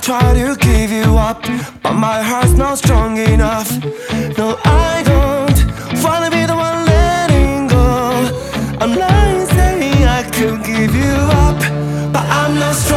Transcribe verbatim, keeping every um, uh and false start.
try to give you up, but my heart's not strong enough. No, I don't wanna be the one letting go. I'm lying saying I could give you up, but I'm not strong